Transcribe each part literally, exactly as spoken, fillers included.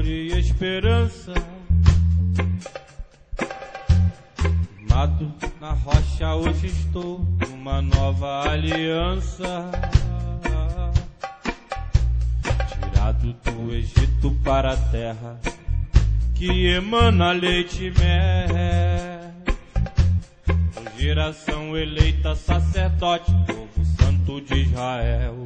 e esperança. Firmado na rocha, hoje estou numa nova aliança. Tirado do Egito para a terra que emana leite e mel. Por geração eleita, sacerdote, povo santo de Israel.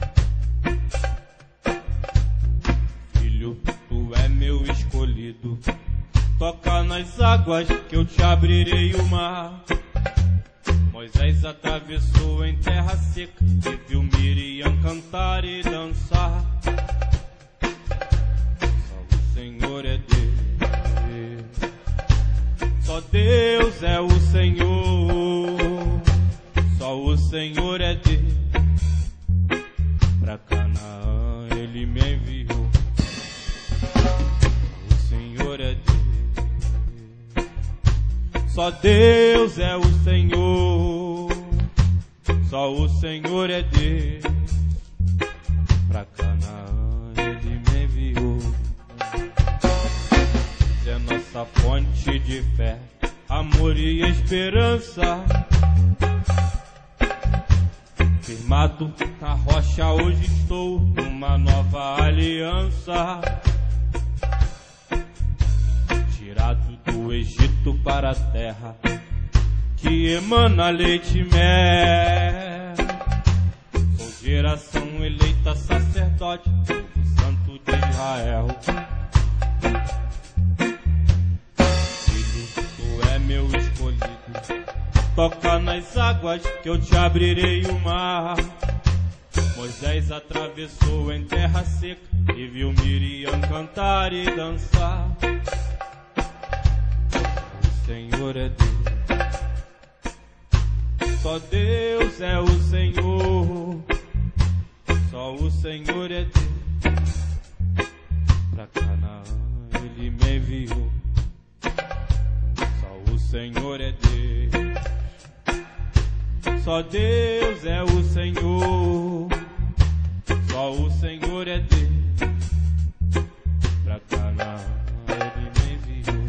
Filho, tu é meu escolhido. Toca nas águas que eu te abrirei o mar. Moisés atravessou em terra seca e viu Miriam cantar e dançar. Só o Senhor é Deus, só Deus é o Senhor, só o Senhor é Deus. Pra Canaã ele me enviou. Só o Senhor é Deus, só Deus é o Senhor, só o Senhor é Deus. Pra Canaã ele me enviou. É nossa fonte de fé, amor e esperança. Firmado na rocha, hoje estou numa nova aliança. Tirado do Egito para a terra que emana leite e mel. Sou geração eleita, sacerdote, povo santo de Israel. Filho, tu é meu escolhido. Toca nas águas que eu te abrirei o mar. Moisés atravessou em terra seca e viu Miriam cantar e dançar. O Senhor é Deus, só Deus é o Senhor, só o Senhor é Deus. Pra Canaã ele me enviou. Só o Senhor é Deus, só Deus é o Senhor, só o Senhor é Deus. Pra Canaã ele me enviou.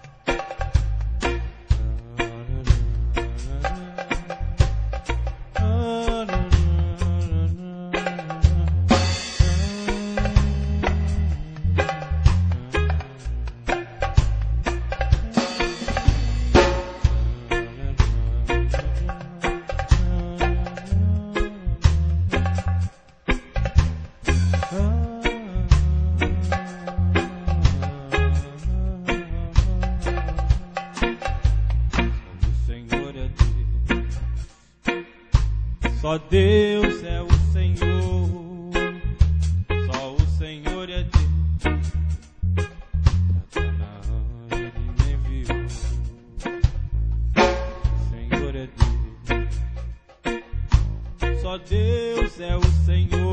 Só Deus é o Senhor, só o Senhor é Deus. Pra Canaã ele me enviou. O Senhor é Deus, só Deus é o Senhor.